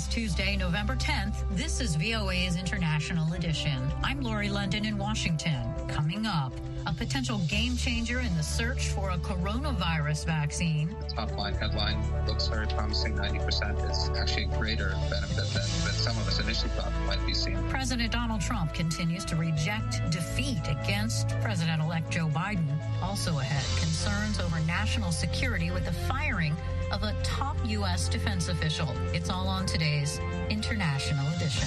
Tuesday, November 10th. This is VOA's International Edition. I'm Lori London in Washington. Coming up, a potential game changer in the search for a coronavirus vaccine. Top line headline looks very promising. 90% is actually a greater benefit than some of us initially thought might be seen. President Donald Trump continues to reject defeat against President-elect Joe Biden. Also ahead, concerns over national security with the firing of a top U.S. defense official. It's all on today's International Edition.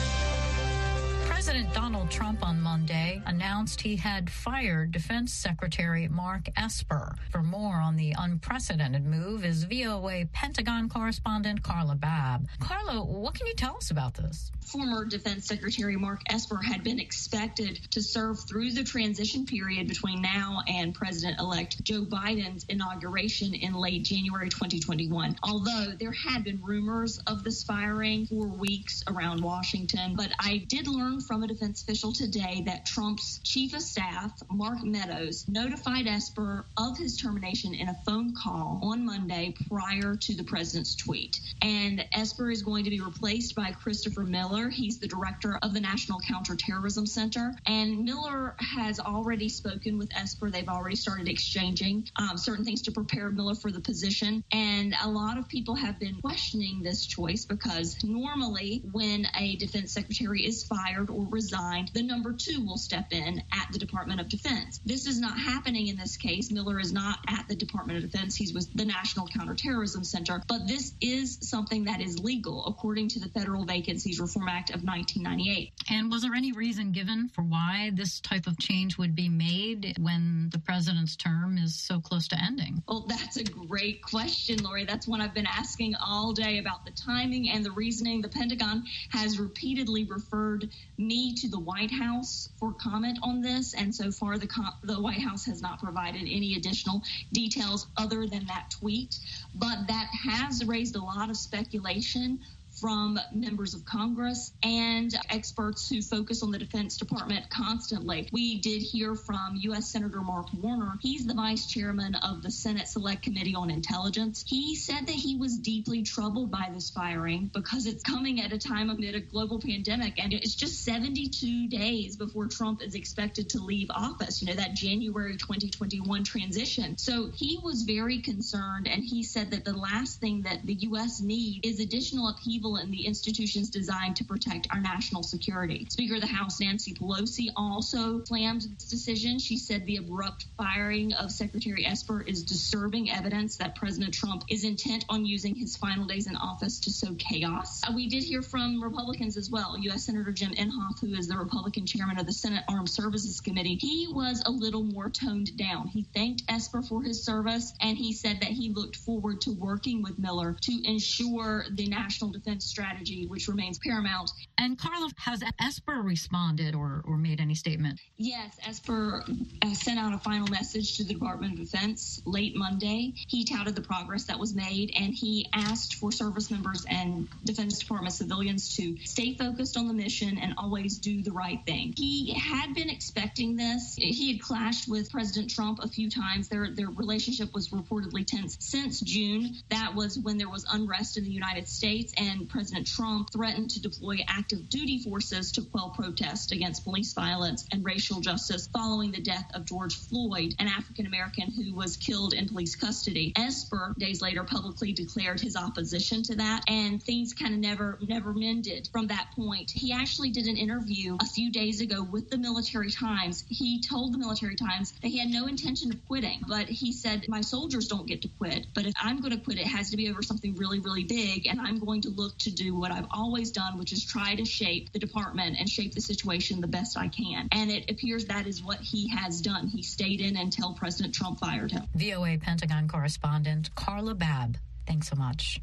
President Donald Trump on Monday announced he had fired Defense Secretary Mark Esper. For more on the unprecedented move is VOA Pentagon correspondent Carla Babb. Carla, what can you tell us about this? Former Defense Secretary Mark Esper had been expected to serve through the transition period between now and President-elect Joe Biden's inauguration in late January 2021. Although there had been rumors of this firing for weeks around Washington, but I did learn from a defense official today that Trump's chief of staff, Mark Meadows, notified Esper of his termination in a phone call on Monday prior to the president's tweet. And Esper is going to be replaced by Christopher Miller. He's the director of the National Counterterrorism Center. And Miller has already spoken with Esper. They've already started exchanging certain things to prepare Miller for the position. And a lot of people have been questioning this choice because normally when a defense secretary is fired or resigned, the number two will step in at the Department of Defense. This is not happening in this case. Miller is not at the Department of Defense. He's with the National Counterterrorism Center. But this is something that is legal according to the Federal Vacancies Reform Act of 1998. And was there any reason given for why this type of change would be made when the president's term is so close to ending? Well, that's a great question, Lori. That's one I've been asking all day about the timing and the reasoning. The Pentagon has repeatedly referred me to the White House for comment on this, and so far the White House has not provided any additional details other than that tweet. But that has raised a lot of speculation from members of Congress and experts who focus on the Defense Department constantly. We did hear from U.S. Senator Mark Warner. He's the vice chairman of the Senate Select Committee on Intelligence. He said that he was deeply troubled by this firing because it's coming at a time amid a global pandemic, and it's just 72 days before Trump is expected to leave office, that January 2021 transition. So he was very concerned, and he said that the last thing that the U.S. needs is additional upheaval in the institutions designed to protect our national security. Speaker of the House Nancy Pelosi also slammed this decision. She said the abrupt firing of Secretary Esper is disturbing evidence that President Trump is intent on using his final days in office to sow chaos. We did hear from Republicans as well. U.S. Senator Jim Inhofe, who is the Republican chairman of the Senate Armed Services Committee, he was a little more toned down. He thanked Esper for his service, and he said that he looked forward to working with Miller to ensure the national defense strategy, which remains paramount. And Carla, has Esper responded or made any statement? Yes, Esper sent out a final message to the Department of Defense late Monday. He touted the progress that was made, and he asked for service members and Defense Department civilians to stay focused on the mission and always do the right thing. He had been expecting this. He had clashed with President Trump a few times. Their relationship was reportedly tense since June. That was when there was unrest in the United States, and President Trump threatened to deploy active duty forces to quell protests against police violence and racial justice following the death of George Floyd, an African-American who was killed in police custody. Esper, days later, publicly declared his opposition to that, and things kind of never mended from that point. He actually did an interview a few days ago with the Military Times. He told the Military Times that he had no intention of quitting, but he said, my soldiers don't get to quit, but if I'm going to quit, it has to be over something really, really big, and I'm going to look to do what I've always done, which is try to shape the department and shape the situation the best I can. And it appears that is what he has done. He stayed in until President Trump fired him. VOA Pentagon correspondent Carla Babb, thanks so much.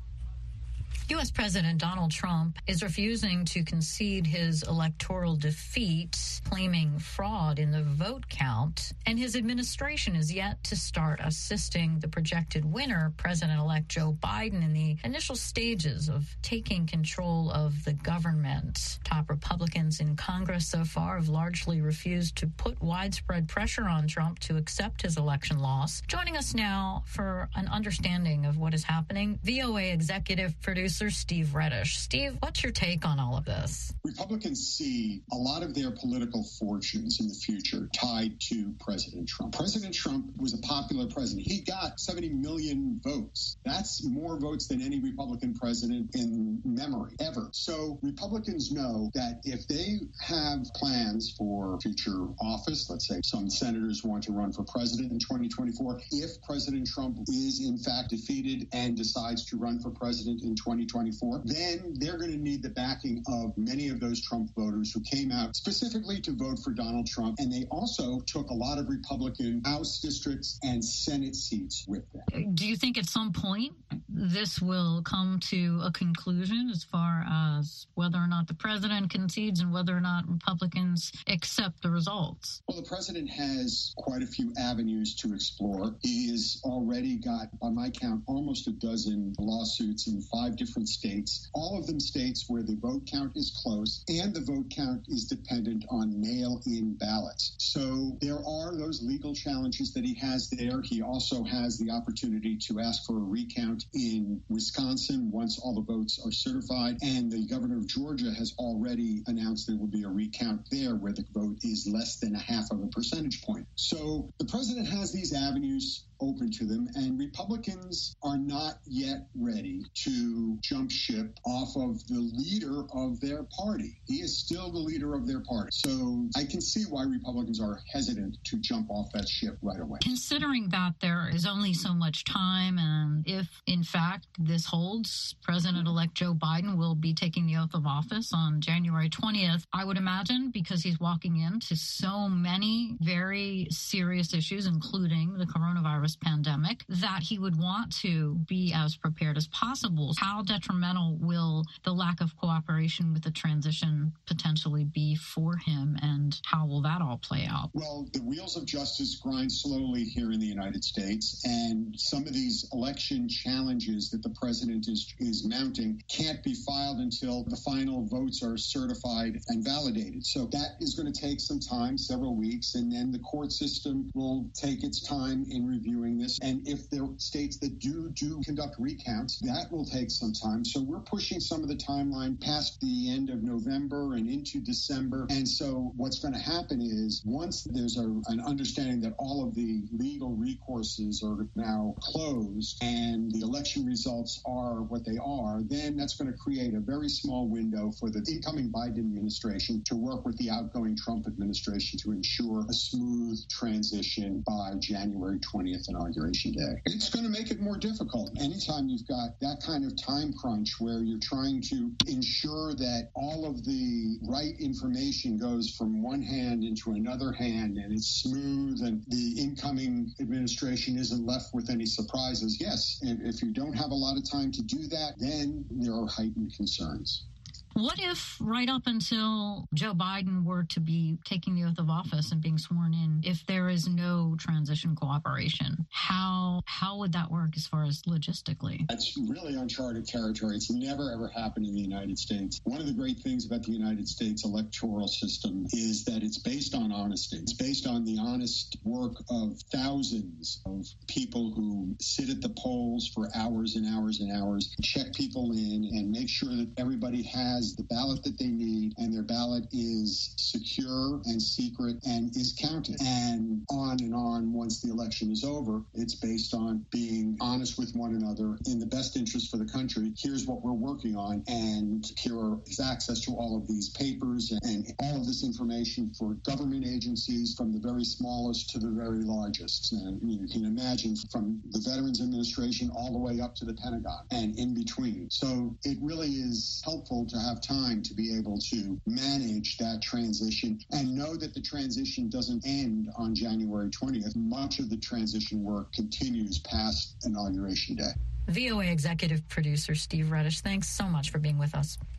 U.S. President Donald Trump is refusing to concede his electoral defeat, claiming fraud in the vote count, and his administration is yet to start assisting the projected winner, President-elect Joe Biden, in the initial stages of taking control of the government. Top Republicans in Congress so far have largely refused to put widespread pressure on Trump to accept his election loss. Joining us now for an understanding of what is happening, VOA executive producer producer Steve Reddish. Steve, what's your take on all of this? Republicans see a lot of their political fortunes in the future tied to President Trump. President Trump was a popular president. He got 70 million votes. That's more votes than any Republican president in memory ever. So Republicans know that if they have plans for future office, let's say some senators want to run for president in 2024, if President Trump is in fact defeated and decides to run for president in 2024, then they're going to need the backing of many of those Trump voters who came out specifically to vote for Donald Trump. And they also took a lot of Republican House districts and Senate seats with them. Do you think at some point this will come to a conclusion as far as whether or not the president concedes and whether or not Republicans accept the results? Well, the president has quite a few avenues to explore. He has already got, by my count, almost a dozen lawsuits in 5 different states, all of them states where the vote count is close and the vote count is dependent on mail-in ballots. So there are those legal challenges that he has there. He also has the opportunity to ask for a recount in Wisconsin once all the votes are certified. And the governor of Georgia has already announced there will be a recount there where the vote is less than 0.5 percentage point. So the president has these avenues open to them, and Republicans are not yet ready to jump ship off of the leader of their party. He is still the leader of their party. So I can see why Republicans are hesitant to jump off that ship right away. Considering that there is only so much time, and if in fact this holds, President-elect Joe Biden will be taking the oath of office on January 20th, I would imagine, because he's walking into so many very serious issues, including the coronavirus pandemic, that he would want to be as prepared as possible. How detrimental will the lack of cooperation with the transition potentially be for him, and how will that all play out? Well, the wheels of justice grind slowly here in the United States, and some of these election challenges that the president is mounting can't be filed until the final votes are certified and validated. So that is going to take some time, several weeks, and then the court system will take its time in reviewing this. And if there are states that do conduct recounts, that will take some time. So we're pushing some of the timeline past the end of November and into December. And so what's going to happen is once there's an understanding that all of the legal recourses are now closed and the election results are what they are, then that's going to create a very small window for the incoming Biden administration to work with the outgoing Trump administration to ensure a smooth transition by January 20th Inauguration Day. It's going to make it more difficult. Anytime you've got that kind of time crunch where you're trying to ensure that all of the right information goes from one hand into another hand and it's smooth and the incoming administration isn't left with any surprises, yes, if you don't have a lot of time to do that, then there are heightened concerns. What if right up until Joe Biden were to be taking the oath of office and being sworn in, if there is no transition cooperation, how would that work as far as logistically? That's really uncharted territory. It's never, ever happened in the United States. One of the great things about the United States electoral system is that it's based on honesty. It's based on the honest work of thousands of people who sit at the polls for hours and hours and hours, check people in, and make sure that everybody has the ballot that they need and their ballot is secure and secret and is counted. And on once the election is over, it's based on being honest with one another in the best interest for the country. Here's what we're working on, and here is access to all of these papers and all of this information for government agencies from the very smallest to the very largest. And you can imagine from the Veterans Administration all the way up to the Pentagon and in between. So it really is helpful to have time to be able to manage that transition and know that the transition doesn't end on January 20th. Much of the transition work continues past Inauguration Day. VOA executive producer Steve Reddish, thanks so much for being with us.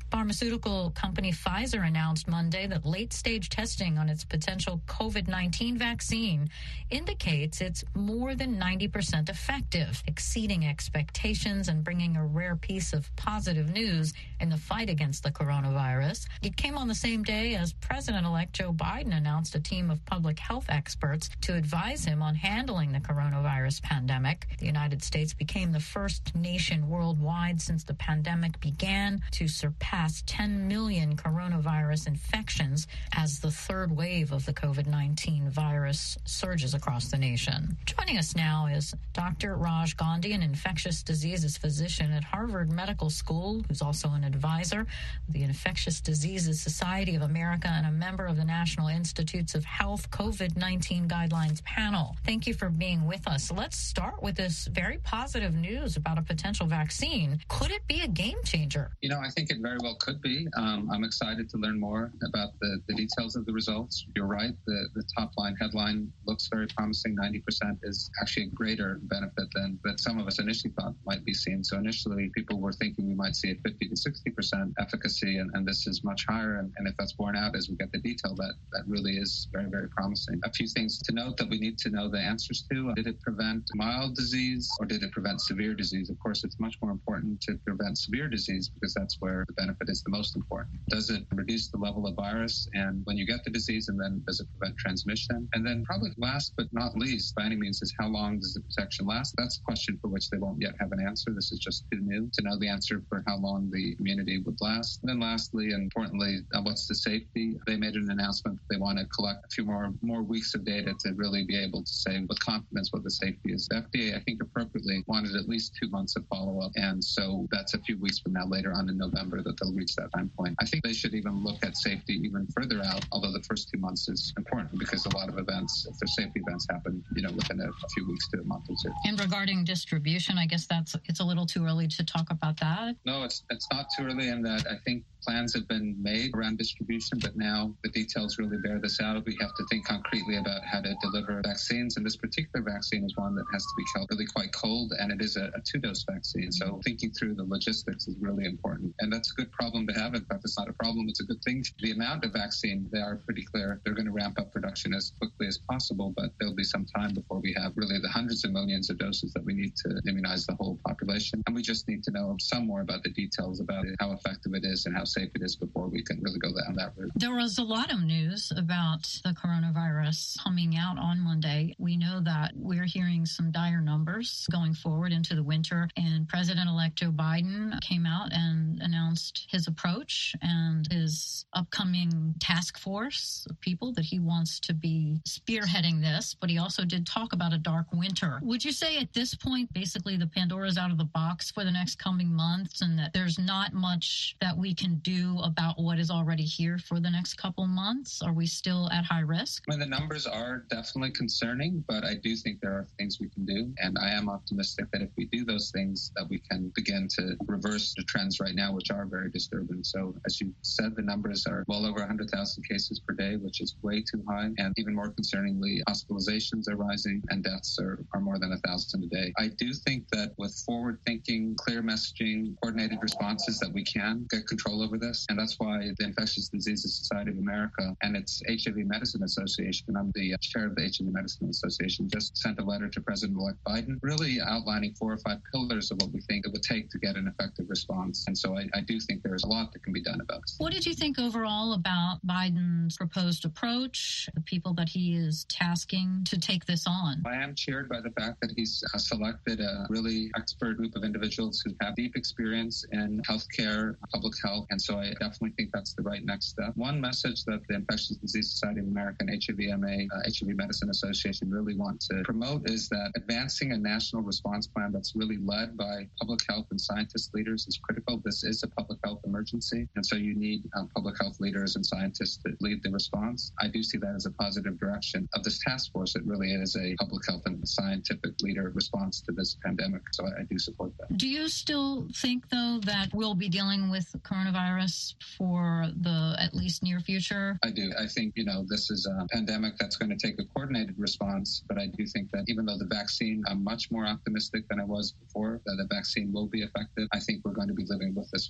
Pharmaceutical company Pfizer announced Monday that late-stage testing on its potential COVID-19 vaccine indicates it's more than 90% effective, exceeding expectations and bringing a rare piece of positive news in the fight against the coronavirus. It came on the same day as President-elect Joe Biden announced a team of public health experts to advise him on handling the coronavirus pandemic. The United States became the first nation worldwide since the pandemic began to surpass 10 million coronavirus infections as the third wave of the COVID-19 virus surges across the nation. Joining us now is Dr. Raj Gandhi, an infectious diseases physician at Harvard Medical School, who's also an advisor of the Infectious Diseases Society of America and a member of the National Institutes of Health COVID-19 Guidelines panel. Thank you for being with us. Let's start with this very positive news about a potential vaccine. Could it be a game changer? I think it very well could be. I'm excited to learn more about the details of the results. You're right. The top line headline looks very promising. 90% is actually a greater benefit than some of us initially thought might be seen. So initially, people were thinking we might see a 50 to 60% efficacy, and this is much higher. And if that's borne out as we get the detail, that really is very, very promising. A few things to note that we need to know the answers to. Did it prevent mild disease or did it prevent severe disease? Of course, it's much more important to prevent severe disease because that's where the benefit is the most important. Does it reduce the level of virus and when you get the disease, and then does it prevent transmission? And then probably last but not least, by any means, is how long does the protection last? That's a question for which they won't yet have an answer. This is just too new to know the answer for how long the immunity would last. And then lastly, and importantly, what's the safety? They made an announcement that they want to collect a few more weeks of data to really be able to say with confidence what the safety is. The FDA, I think appropriately, wanted at least 2 months of follow-up. And so that's a few weeks from now, later on in November, that they'll reach that time point. I think they should even look at safety even further out, although the first 2 months is important because a lot of events, if there's safety events, happen, within a few weeks to a month or two. And regarding distribution, I guess it's a little too early to talk about that. No, it's not too early in that I think plans have been made around distribution, but now the details really bear this out. We have to think concretely about how to deliver vaccines, and this particular vaccine is one that has to be kept really quite cold, and it is a 2-dose vaccine. So thinking through the logistics is really important, and that's a good problem to have. In fact, it's not a problem, it's a good thing. The amount of vaccine, they are pretty clear. They're going to ramp up production as quickly as possible, but there'll be some time before we have really the hundreds of millions of doses that we need to immunize the whole population. And we just need to know some more about the details about it, how effective it is and how safe it is before we can really go down that route. There was a lot of news about the coronavirus coming out on Monday. We know that we're hearing some dire numbers going forward into the winter, and President-elect Joe Biden came out and announced his approach and his upcoming task force of people that he wants to be spearheading this, but he also did talk about a dark winter. Would you say at this point, basically the Pandora's out of the box for the next coming months and that there's not much that we can do about what is already here for the next couple months? Are we still at high risk? The numbers are definitely concerning, but I do think there are things we can do. And I am optimistic that if we do those things, that we can begin to reverse the trends right now, which are very disturbing. So as you said, the numbers are well over 100,000 cases per day, which is way too high. And even more concerningly, hospitalizations are rising and deaths are more than 1,000 a day. I do think that with forward thinking, clear messaging, coordinated responses, that we can get control over this. And that's why the Infectious Diseases Society of America and its HIV Medicine Association, and I'm the chair of the HIV Medicine Association, just sent a letter to President-elect Biden, really outlining 4 or 5 pillars of what we think it would take to get an effective response. And so I do think there's a lot that can be done about this. What did you think overall about Biden's proposed approach, the people that he is tasking to take this on? I am cheered by the fact that he's selected a really expert group of individuals who have deep experience in healthcare, public health, and so I definitely think that's the right next step. One message that the Infectious Disease Society of America and HIVMA, HIV Medicine Association really want to promote is that advancing a national response plan that's really led by public health and scientist leaders is critical. This is a public health emergency, and so you need public health leaders and scientists to lead the response. I do see that as a positive direction of this task force. It really is a public health and scientific leader response to this pandemic, so I do support that. Do you still think, though, that we'll be dealing with coronavirus for the at least near future? I do. I think, this is a pandemic that's going to take a coordinated response, but I do think that even though the vaccine, I'm much more optimistic than I was before, that the vaccine will be effective. I think we're going to be living with this for some time.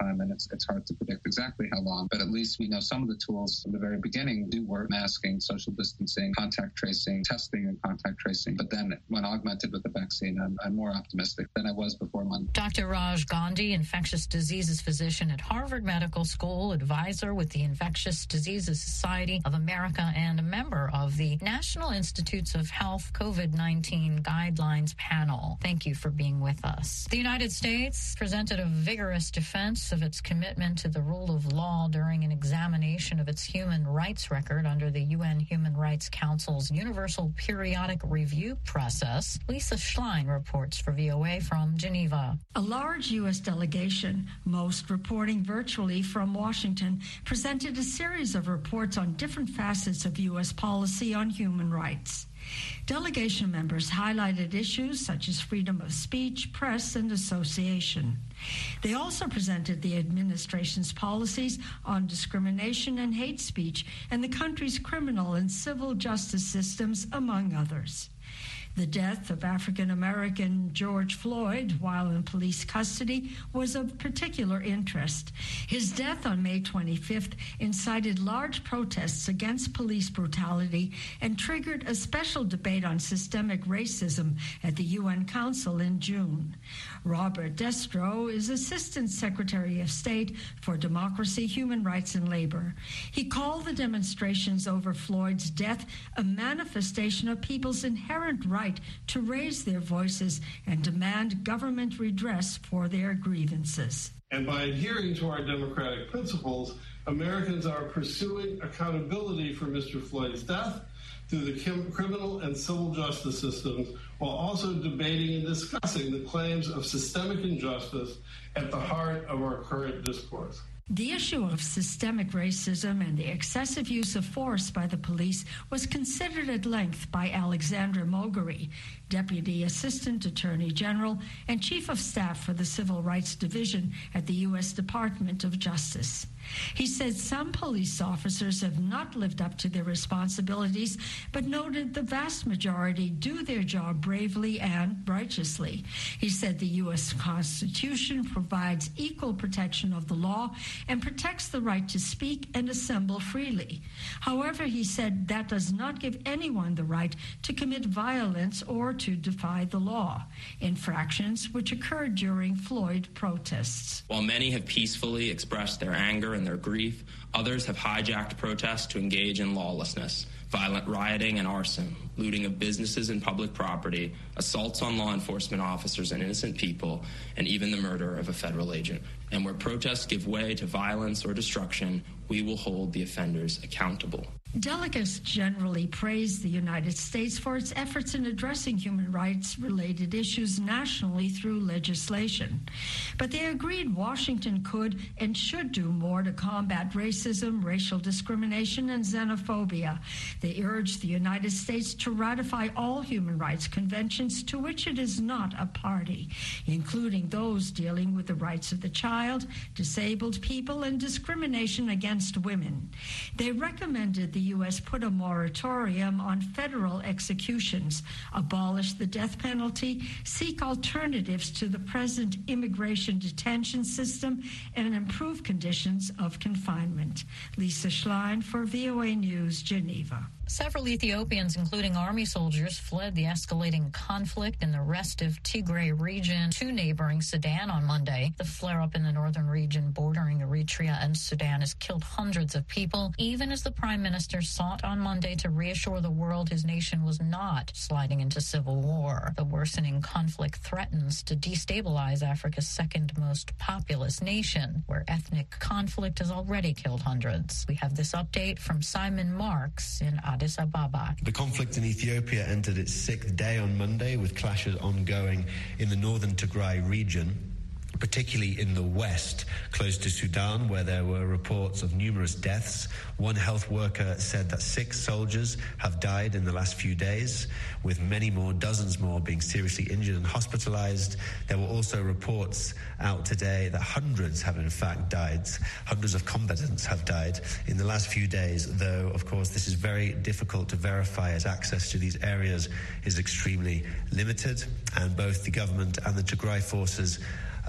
time, and it's hard to predict exactly how long, but at least we know some of the tools from the very beginning do work: masking, social distancing, contact tracing, testing and contact tracing. But then when augmented with the vaccine, I'm more optimistic than I was before Monday. Dr. Raj Gandhi, infectious diseases physician at Harvard Medical School, advisor with the Infectious Diseases Society of America, and a member of the National Institutes of Health COVID-19 Guidelines panel. Thank you for being with us. The United States presented a vigorous defense of its commitment to the rule of law during an examination of its human rights record under the UN Human Rights Council's Universal Periodic Review process. Lisa Schlein reports for VOA from Geneva. A large U.S. delegation, most reporting virtually from Washington, presented a series of reports on different facets of U.S. policy on human rights. Delegation members highlighted issues such as freedom of speech, press, and association. They also presented the administration's policies on discrimination and hate speech and the country's criminal and civil justice systems, among others. The death of African-American George Floyd while in police custody was of particular interest. His death on May 25th incited large protests against police brutality and triggered a special debate on systemic racism at the UN Council in June. Robert Destro is Assistant Secretary of State for Democracy, Human Rights, and Labor. He called the demonstrations over Floyd's death a manifestation of people's inherent right to raise their voices and demand government redress for their grievances. And by adhering to our democratic principles, Americans are pursuing accountability for Mr. Floyd's death through the criminal and civil justice systems, while also debating and discussing the claims of systemic injustice at the heart of our current discourse. The issue of systemic racism and the excessive use of force by the police was considered at length by Alexandra Moghery, Deputy Assistant Attorney General and Chief of Staff for the Civil Rights Division at the U.S. Department of Justice. He said some police officers have not lived up to their responsibilities, but noted the vast majority do their job bravely and righteously. He said the U.S. Constitution provides equal protection of the law and protects the right to speak and assemble freely. However, he said that does not give anyone the right to commit violence or to defy the law, infractions which occurred during Floyd protests. While many have peacefully expressed their anger and their grief, others have hijacked protests to engage in lawlessness, violent rioting and arson, looting of businesses and public property, assaults on law enforcement officers and innocent people, and even the murder of a federal agent. And where protests give way to violence or destruction, we will hold the offenders accountable. Delegates generally praised the United States for its efforts in addressing human rights-related issues nationally through legislation. But they agreed Washington could and should do more to combat racism, racial discrimination, and xenophobia. They urged the United States to ratify all human rights conventions to which it is not a party, including those dealing with the rights of the child, disabled people, and discrimination against women. They recommended the U.S. put a moratorium on federal executions, abolish the death penalty, seek alternatives to the present immigration detention system, and improve conditions of confinement. Lisa Schlein for VOA News, Geneva. Several Ethiopians, including army soldiers, fled the escalating conflict in the restive Tigray region to neighboring Sudan on Monday. The flare-up in the northern region bordering Eritrea and Sudan has killed hundreds of people, even as the prime minister sought on Monday to reassure the world his nation was not sliding into civil war. The worsening conflict threatens to destabilize Africa's second most populous nation, where ethnic conflict has already killed hundreds. We have this update from Simon Marks in Addis Ababa. The conflict in Ethiopia entered its sixth day on Monday, with clashes ongoing in the northern Tigray region, particularly in the west, close to Sudan, where there were reports of numerous deaths. One health worker said that 6 soldiers have died in the last few days, with many more, dozens more, being seriously injured and hospitalized. There were also reports out today that hundreds have in fact died. Hundreds of combatants have died in the last few days, though, of course, this is very difficult to verify as access to these areas is extremely limited, and both the government and the Tigray forces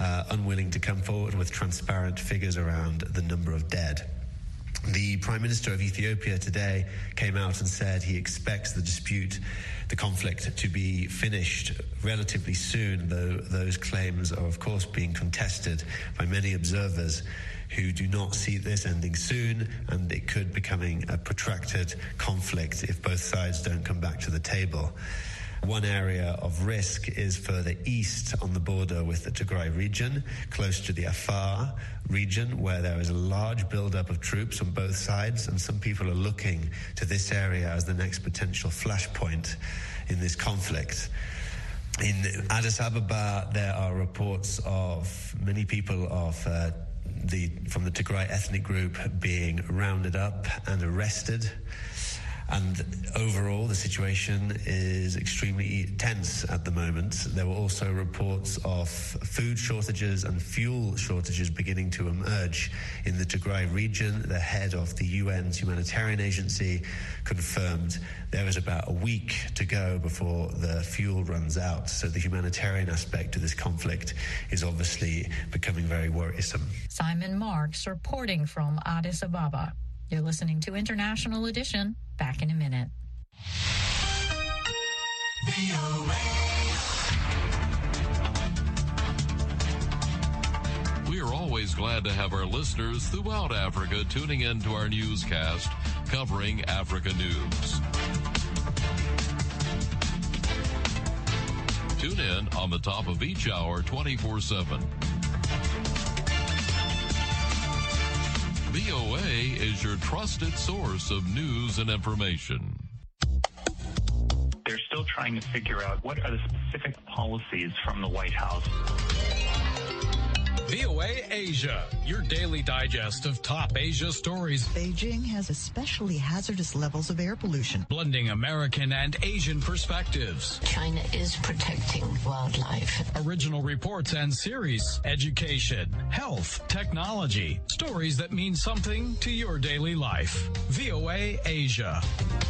unwilling to come forward with transparent figures around the number of dead. The Prime Minister of Ethiopia today came out and said he expects the conflict to be finished relatively soon, though those claims are of course being contested by many observers who do not see this ending soon, and it could becoming a protracted conflict if both sides don't come back to the table. One area of risk is further east on the border with the Tigray region, close to the Afar region, where there is a large buildup of troops on both sides, and some people are looking to this area as the next potential flashpoint in this conflict. In Addis Ababa, there are reports of many people from the Tigray ethnic group being rounded up and arrested. And overall, the situation is extremely tense at the moment. There were also reports of food shortages and fuel shortages beginning to emerge in the Tigray region. The head of the UN's humanitarian agency confirmed there is about a week to go before the fuel runs out. So the humanitarian aspect of this conflict is obviously becoming very worrisome. Simon Marks reporting from Addis Ababa. You're listening to International Edition. Back in a minute. We are always glad to have our listeners throughout Africa tuning in to our newscast covering Africa news. Tune in on the top of each hour 24/7. VOA is your trusted source of news and information. They're still trying to figure out what are the specific policies from the White House. VOA Asia, your daily digest of top Asia stories. Beijing has especially hazardous levels of air pollution. Blending American and Asian perspectives. China is protecting wildlife. Original reports and series. Education, health, technology. Stories that mean something to your daily life. VOA Asia.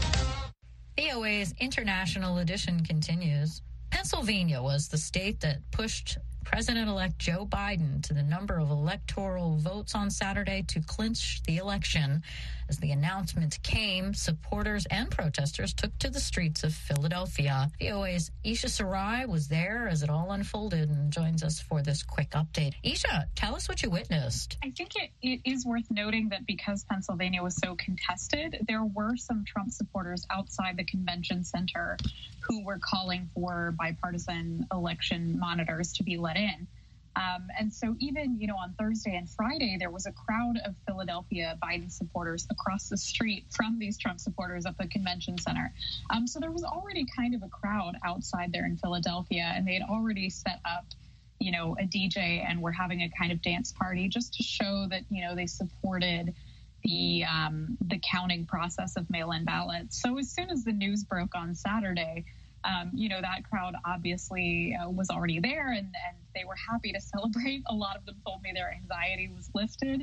VOA's International Edition continues. Pennsylvania was the state that pushed President-elect Joe Biden to the number of electoral votes on Saturday to clinch the election. As the announcement came, supporters and protesters took to the streets of Philadelphia. VOA's Isha Sarai was there as it all unfolded and joins us for this quick update. Isha, tell us what you witnessed. I think it is worth noting that because Pennsylvania was so contested, there were some Trump supporters outside the convention center who were calling for bipartisan election monitors to be let in. And so even, on Thursday and Friday, there was a crowd of Philadelphia Biden supporters across the street from these Trump supporters at the convention center. So there was already kind of a crowd outside there in Philadelphia, and they had already set up, a DJ and were having a kind of dance party just to show that, they supported the counting process of mail-in ballots. So as soon as the news broke on Saturday, that crowd obviously was already there and they were happy to celebrate. A lot of them told me their anxiety was lifted.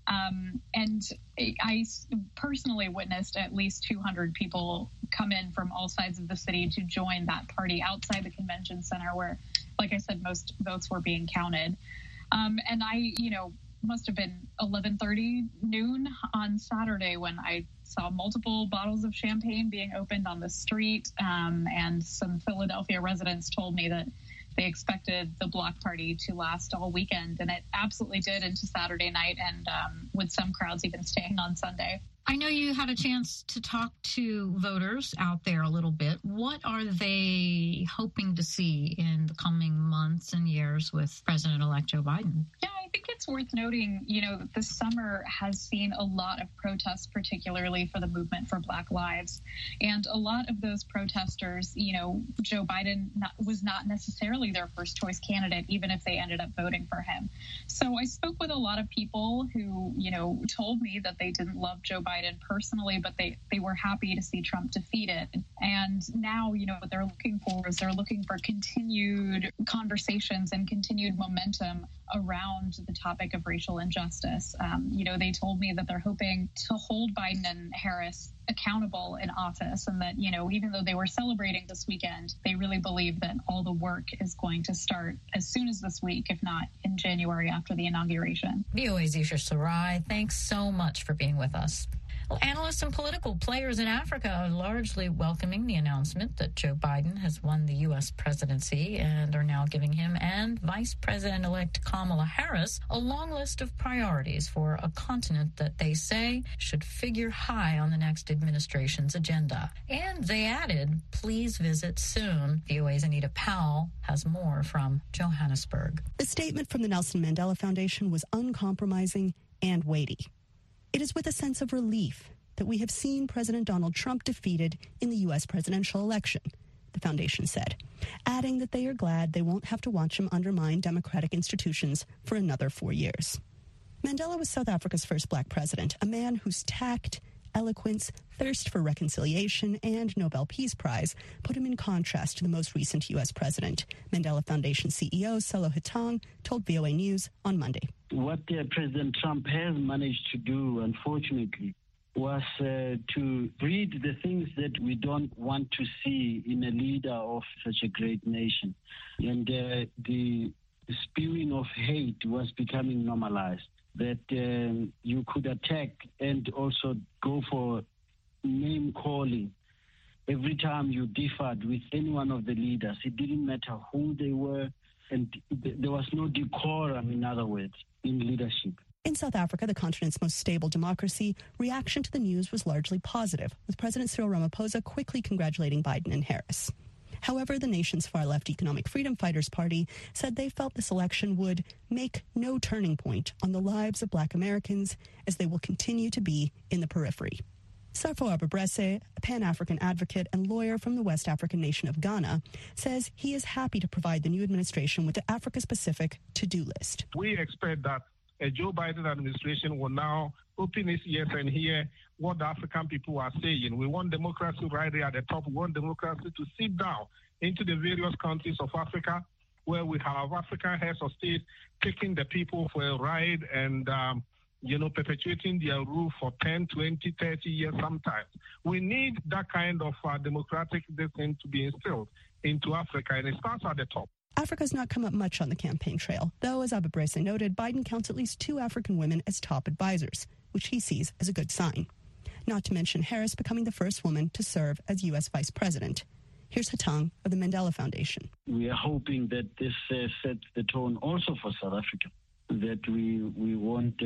And I personally witnessed at least 200 people come in from all sides of the city to join that party outside the convention center where, like I said, most votes were being counted. And I, must have been 11:30 noon on Saturday when I saw multiple bottles of champagne being opened on the street. And some Philadelphia residents told me that they expected the block party to last all weekend. And it absolutely did into Saturday night, and with some crowds even staying on Sunday. I know you had a chance to talk to voters out there a little bit. What are they hoping to see in the coming months and years with President-elect Joe Biden? Yeah, I think it's worth noting, that this summer has seen a lot of protests, particularly for the movement for Black Lives. And a lot of those protesters, Joe Biden was not necessarily their first choice candidate, even if they ended up voting for him. So I spoke with a lot of people who, told me that they didn't love Joe Biden personally, but they were happy to see Trump defeated. And now, what they're looking for is they're looking for continued conversations and continued momentum around the topic of racial injustice. They told me that they're hoping to hold Biden and Harris accountable in office, and that, even though they were celebrating this weekend, they really believe that all the work is going to start as soon as this week, if not in January after the inauguration. VOA's Isha Sarai, thanks so much for being with us. Well, analysts and political players in Africa are largely welcoming the announcement that Joe Biden has won the U.S. presidency and are now giving him and Vice President-elect Kamala Harris a long list of priorities for a continent that they say should figure high on the next administration's agenda. And they added, please visit soon. VOA's Anita Powell has more from Johannesburg. The statement from the Nelson Mandela Foundation was uncompromising and weighty. It is with a sense of relief that we have seen President Donald Trump defeated in the U.S. presidential election, the foundation said, adding that they are glad they won't have to watch him undermine democratic institutions for another 4 years. Mandela was South Africa's first black president, a man whose tact, eloquence, thirst for reconciliation, and Nobel Peace Prize put him in contrast to the most recent U.S. president. Mandela Foundation CEO Sello Hetang told VOA News on Monday. What President Trump has managed to do, unfortunately, was to breed the things that we don't want to see in a leader of such a great nation. And the spewing of hate was becoming normalized, that you could attack and also go for name-calling every time you differed with any one of the leaders. It didn't matter who they were, and there was no decorum, in other words, in leadership. In South Africa, the continent's most stable democracy, reaction to the news was largely positive, with President Cyril Ramaphosa quickly congratulating Biden and Harris. However, the nation's far-left Economic Freedom Fighters Party said they felt this election would make no turning point on the lives of black Americans, as they will continue to be in the periphery. Sarfo Ababrese, a Pan-African advocate and lawyer from the West African nation of Ghana, says he is happy to provide the new administration with the Africa-specific to-do list. We expect that a Joe Biden administration will now open its ears and hear what the African people are saying. We want democracy right there at the top. We want democracy to seep down into the various countries of Africa, where we have African heads of state taking the people for a ride and, perpetuating their rule for 10, 20, 30 years sometimes. We need that kind of democratic thing to be instilled into Africa, and it starts at the top. Africa's not come up much on the campaign trail, though, as Ababrese noted, Biden counts at least 2 African women as top advisors, which he sees as a good sign. Not to mention Harris becoming the first woman to serve as U.S. vice president. Here's Hetang of the Mandela Foundation. We are hoping that this sets the tone also for South Africa, that we won't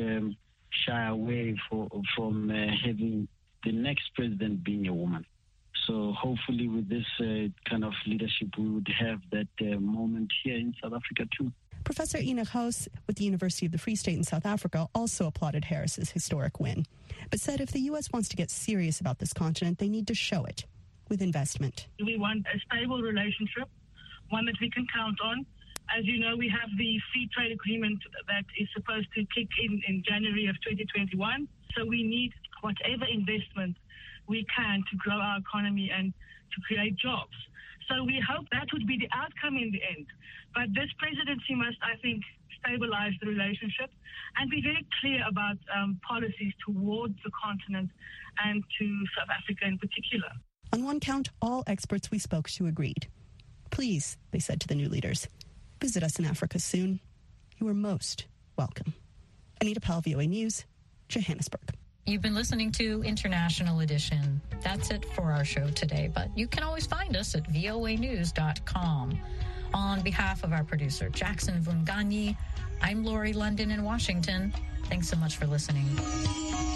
shy away from having the next president being a woman. So hopefully with this kind of leadership, we would have that moment here in South Africa too. Professor Enoch House with the University of the Free State in South Africa also applauded Harris's historic win, but said if the U.S. wants to get serious about this continent, they need to show it with investment. We want a stable relationship, one that we can count on. As you know, we have the free trade agreement that is supposed to kick in January of 2021. So we need whatever investment we can to grow our economy and to create jobs. So we hope that would be the outcome in the end. But this presidency must, I think, stabilize the relationship and be very clear about policies towards the continent and to South Africa in particular. On one count, all experts we spoke to agreed. Please, they said to the new leaders, visit us in Africa soon. You are most welcome. Anita Powell, VOA News, Johannesburg. You've been listening to International Edition. That's it for our show today, but you can always find us at voanews.com. On behalf of our producer, Jackson Vunganyi, I'm Lori London in Washington. Thanks so much for listening.